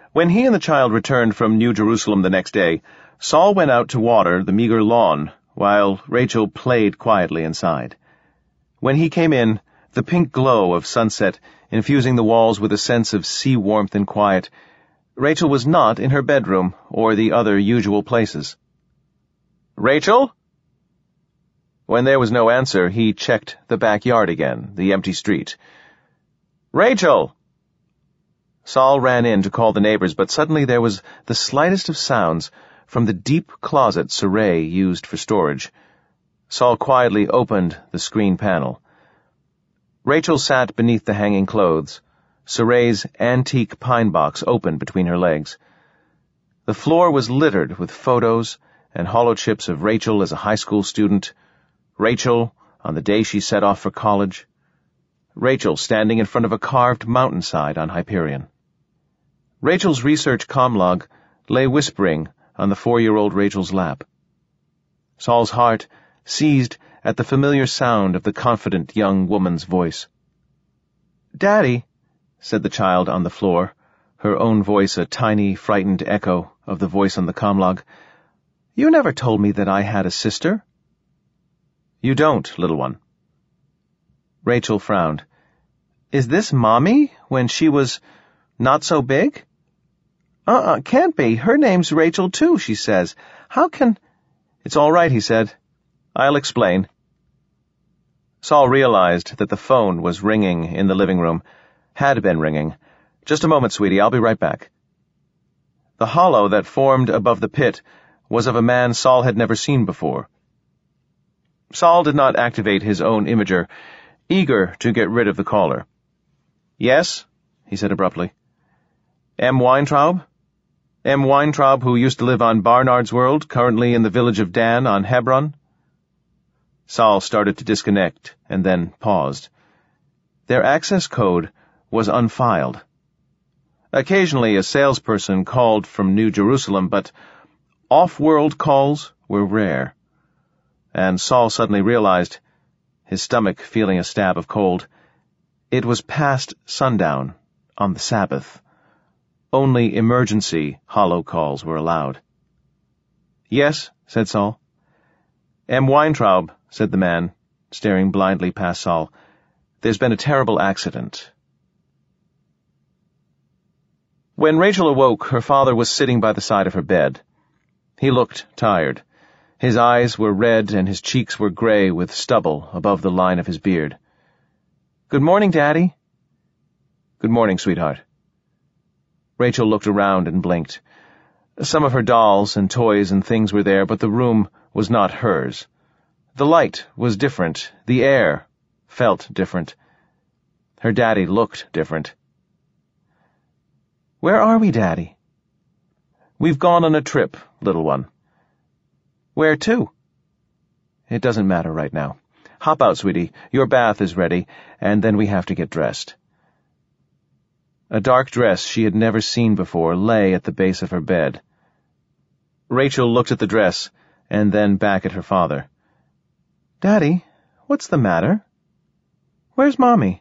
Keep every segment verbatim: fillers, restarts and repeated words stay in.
When he and the child returned from New Jerusalem the next day, Saul went out to water the meager lawn, while Rachel played quietly inside. When he came in, the pink glow of sunset infusing the walls with a sense of sea warmth and quiet, Rachel was not in her bedroom or the other usual places. "Rachel?" When there was no answer, he checked the backyard again, the empty street. "Rachel!" Saul ran in to call the neighbors, but suddenly there was the slightest of sounds from the deep closet Sarai used for storage. Saul quietly opened the screen panel. Rachel sat beneath the hanging clothes, Sarai's antique pine box open between her legs. The floor was littered with photos and hollow chips of Rachel as a high school student, Rachel on the day she set off for college, Rachel standing in front of a carved mountainside on Hyperion. Rachel's research comlog lay whispering on the four-year-old Rachel's lap. Saul's heart seized at the familiar sound of the confident young woman's voice. "Daddy," said the child on the floor, her own voice a tiny, frightened echo of the voice on the comlog, "you never told me that I had a sister." "You don't, little one." Rachel frowned. "Is this Mommy, when she was not so big?" Uh-uh, can't be. Her name's Rachel, too, she says. How can... "It's all right," he said. "I'll explain." Saul realized that the phone was ringing in the living room, had been ringing. "Just a moment, sweetie, I'll be right back." The hollow that formed above the pit was of a man Saul had never seen before. Saul did not activate his own imager, eager to get rid of the caller. "Yes," he said abruptly. "M. Weintraub? M. Weintraub, who used to live on Barnard's World, currently in the village of Dan on Hebron?" Saul started to disconnect, and then paused. Their access code was unfiled. Occasionally a salesperson called from New Jerusalem, but off-world calls were rare. And Saul suddenly realized, his stomach feeling a stab of cold, it was past sundown on the Sabbath. Only emergency hollow calls were allowed. "Yes," said Saul. "M. Weintraub," said the man, staring blindly past Saul. "There's been a terrible accident." When Rachel awoke, her father was sitting by the side of her bed. He looked tired. His eyes were red and his cheeks were gray with stubble above the line of his beard. "Good morning, Daddy." "Good morning, sweetheart." Rachel looked around and blinked. Some of her dolls and toys and things were there, but the room was not hers. The light was different. The air felt different. Her daddy looked different. "Where are we, Daddy?" "We've gone on a trip, little one." "Where to?" "It doesn't matter right now. Hop out, sweetie. Your bath is ready, and then we have to get dressed." A dark dress she had never seen before lay at the base of her bed. Rachel looked at the dress, and then back at her father. "Daddy, what's the matter? Where's Mommy?"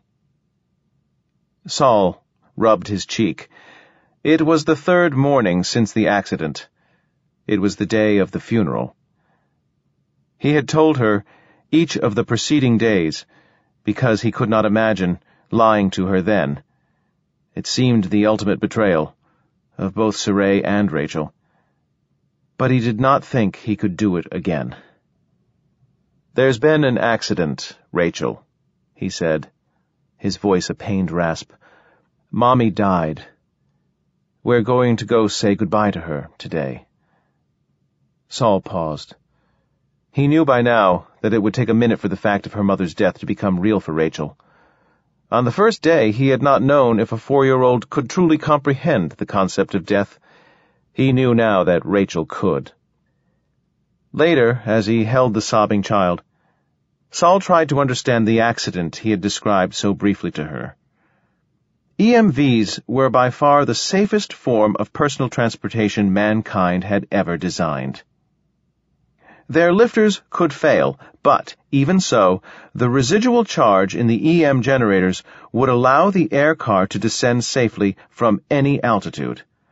Saul rubbed his cheek. It was the third morning since the accident. It was the day of the funeral. He had told her each of the preceding days, because he could not imagine lying to her then. It seemed the ultimate betrayal of both Sarai and Rachel. But he did not think he could do it again. "There's been an accident, Rachel," he said, his voice a pained rasp. "Mommy died. We're going to go say goodbye to her today." Saul paused. He knew by now that it would take a minute for the fact of her mother's death to become real for Rachel. On the first day, he had not known if a four-year-old could truly comprehend the concept of death. He knew now that Rachel could. Later, as he held the sobbing child, Saul tried to understand the accident he had described so briefly to her. E M Vs were by far the safest form of personal transportation mankind had ever designed. Their lifters could fail, but, even so, the residual charge in the E M generators would allow the air car to descend safely from any altitude.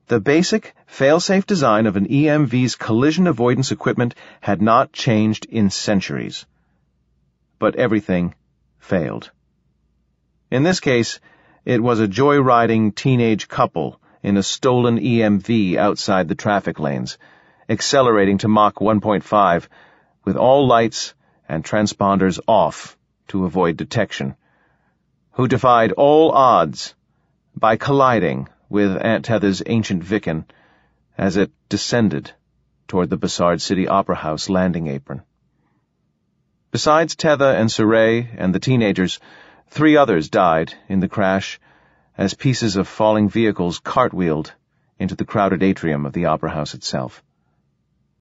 The basic, fail-safe design of an E M V's collision avoidance equipment had not changed in centuries. But everything failed. In this case, it was a joyriding teenage couple in a stolen E M V outside the traffic lanes, accelerating to Mach one point five, with all lights and transponders off to avoid detection, who defied all odds by colliding with Aunt Tetha's ancient Vicken as it descended toward the Bassard City Opera House landing apron. Besides Tetha and Saray and the teenagers, three others died in the crash as pieces of falling vehicles cartwheeled into the crowded atrium of the Opera House itself.